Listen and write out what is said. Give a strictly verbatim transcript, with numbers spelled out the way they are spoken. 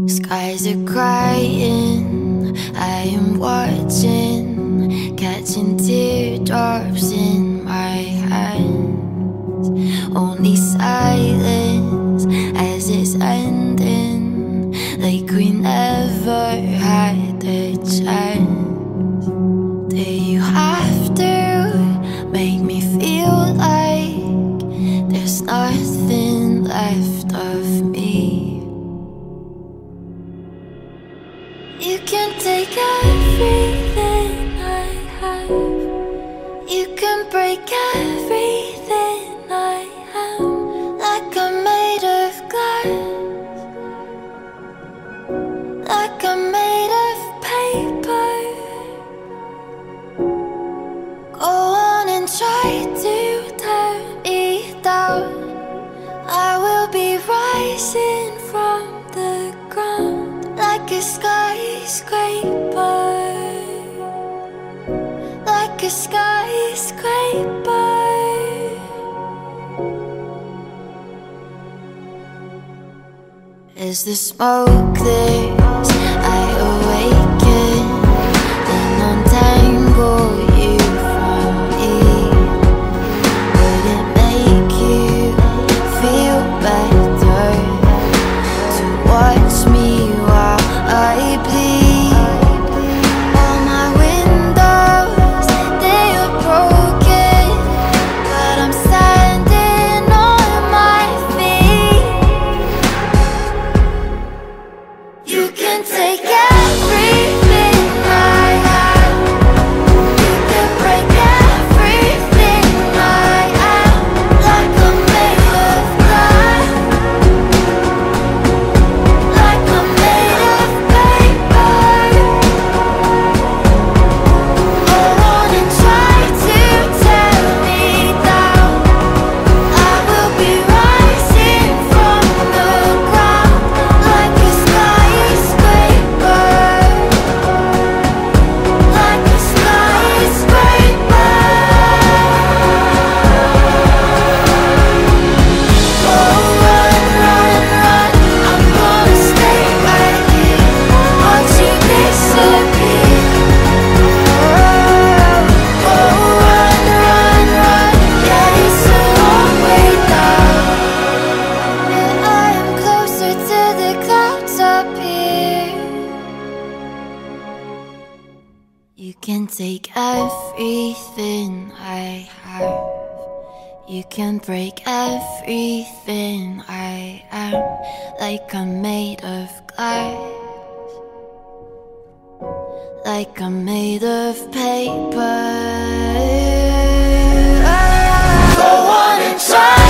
Skies are crying, I am watching, catching teardrops in my hands. Only silence as it's ending, like we never had a chance. Do you have to make me feel like there's nothing left of me? You can take everything I have, you can break everything I am, like I'm made of glass, like I'm made of paper. Go on and try to tear me down, I will be rising from the ground like a skyscraper, like a skyscraper. As the smoke clears, I awaken and untangle you from me. Would it make you feel better to watch me while I bleed? All my windows, they are broken, but I'm standing on my feet. You can take everything I have, you can break everything I am, like I'm made of glass, like I'm made of paper. Go on and try to tear me down, I will be rising from the ground like a skyscraper, like a skyscraper. Oh, run, run, run, I'm gonna stay right here, watch you disappear. Oh, oh, run, run, run, yeah, it's a long way down. Yeah, I am closer to the clouds up here. You can take everything I have, you can break everything I am, like I'm made of glass, like I'm made of paper. Go on and try